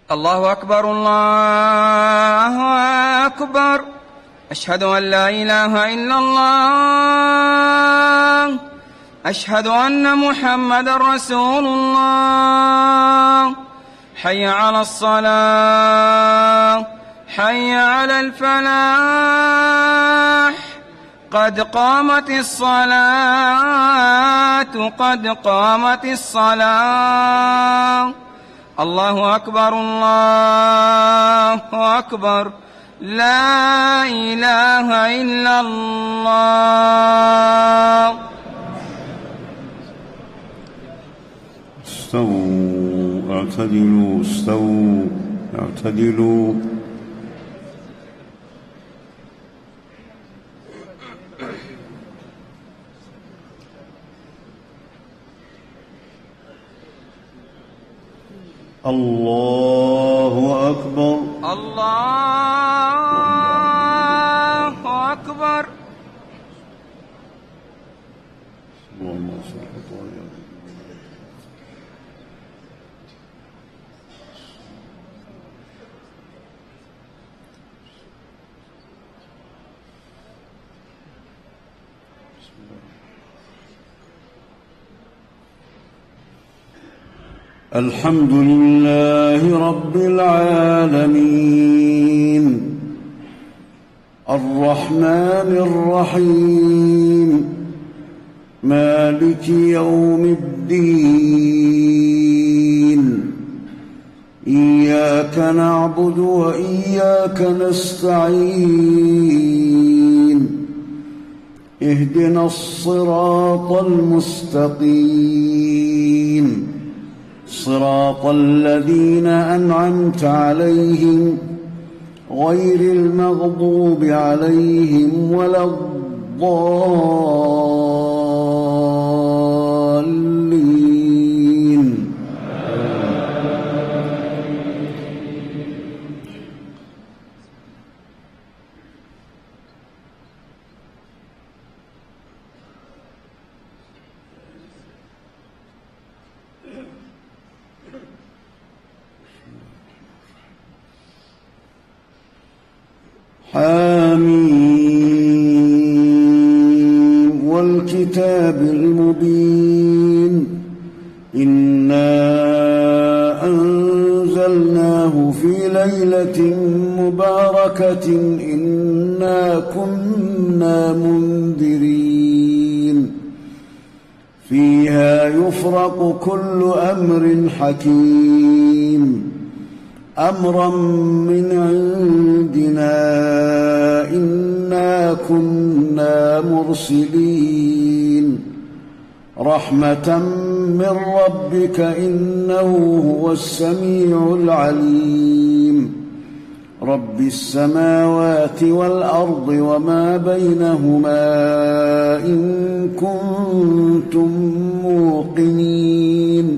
الله أكبر الله أكبر. أشهد أن لا إله إلا الله. أشهد أن محمدًا رسول الله. حي على الصلاة، حي على الفلاح، قد قامت الصلاة، قد قامت الصلاة. الله أكبر الله أكبر. لا إله إلا الله. استووا اعتدلوا، استووا اعتدلوا. الله أكبر الله أكبر. اللهم صل على الحمد لله رب العالمين الرحمن الرحيم مالك يوم الدين إياك نعبد وإياك نستعين اهدنا الصراط المستقيم صراط الذين أنعمت عليهم غير المغضوب عليهم ولا الضالين. حاميم والكتاب المبين إنا أنزلناه في ليلة مباركة إنا كنا منذرين فيها يفرق كل أمر حكيم أمرا من عندنا إنا كنا مرسلين رحمة من ربك إنه هو السميع العليم رب السماوات والأرض وما بينهما إن كنتم موقنين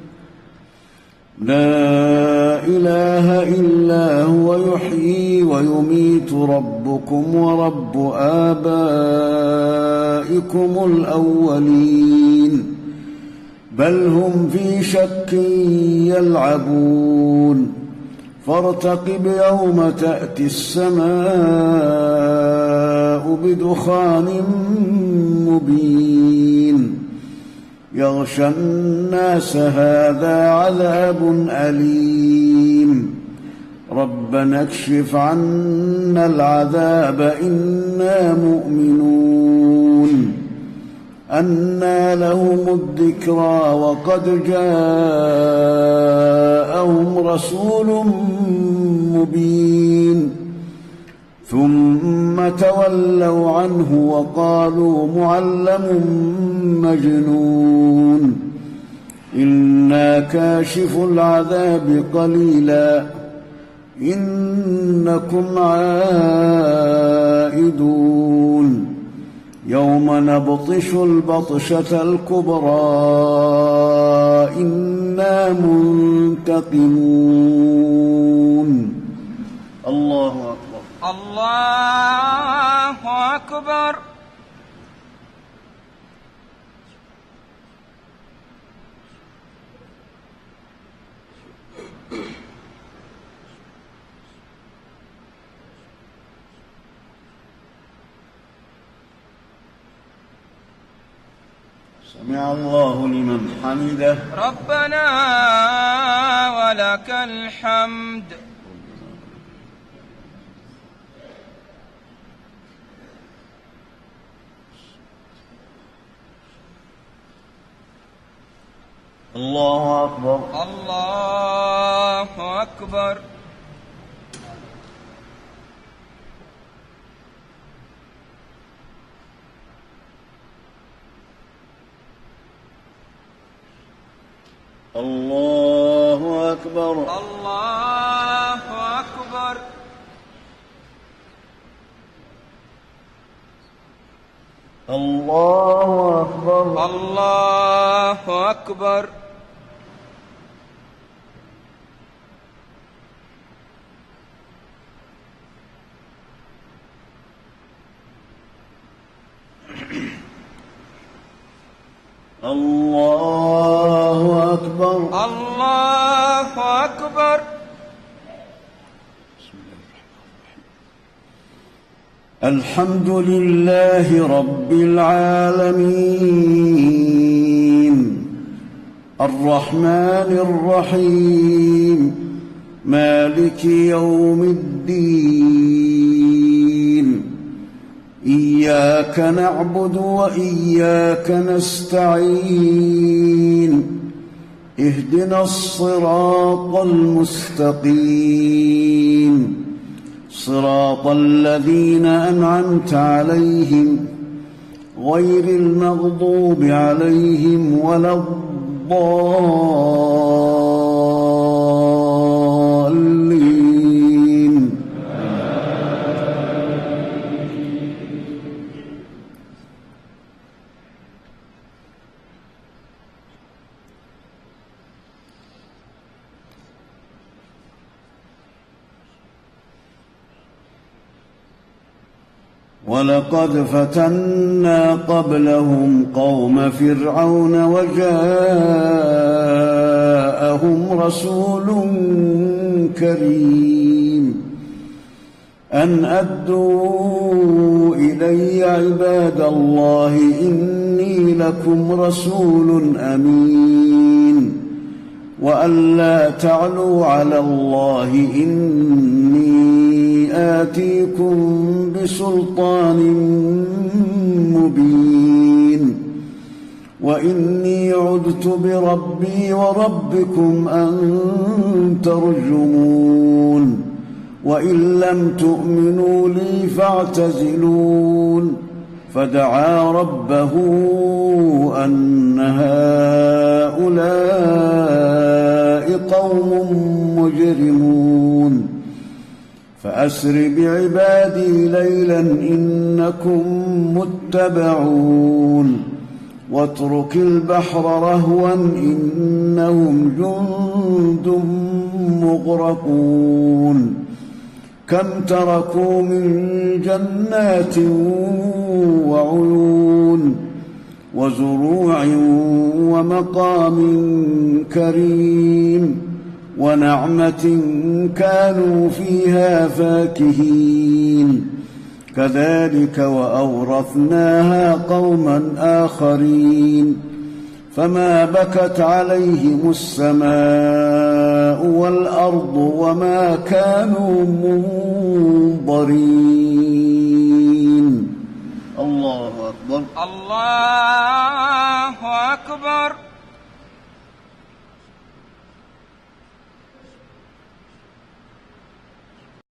لا إله إلا هو يحيي ويميت ربكم ورب آبائكم الأولين بل هم في شك يلعبون فارتقب يوم تأتي السماء بدخان مبين يغشى الناس هذا عذاب أليم ربنا اكشف عنا العذاب إنا مؤمنون أنى لهم الذكرى وقد جاءهم رسول مبين ثم تولوا عنه وقالوا معلم مجنون إنا كاشف العذاب قليلا إنكم عائدون يوم نبطش البطشة الكبرى إنا منتقمون. الله أكبر الله أكبر. سمع الله لمن حمده. ربنا ولك الحمد. الله أكبر. الله أكبر. الله أكبر. الله أكبر. الله أكبر. الله أكبر. الله أكبر. الله أكبر. الحمد لله رب العالمين الرحمن الرحيم مالك يوم الدين إياك نعبد وإياك نستعين اهدنا الصراط المستقيم صراط الذين أنعمت عليهم غير المغضوب عليهم ولا الضالين. ولقد فتنا قبلهم قوم فرعون وجاءهم رسول كريم أن أدوا إلي عباد الله إني لكم رسول أمين وأن لا تعلوا على الله إني آتيكم بسلطان مبين وإني عذت بربي وربكم أن ترجمون وإن لم تؤمنوا لي فاعتزلون. فدعا ربه أن هؤلاء قوم مجرمون فأسر بعبادي ليلا إنكم متبعون واترك البحر رهوا إنهم جند مغرقون كم تركوا من جنات وعيون وزروع ومقام كريم ونعمة كانوا فيها فاكهين كذلك وأورثناها قوما آخرين فما بكت عليهم السماء والأرض وما كانوا منظرين. الله أكبر. الله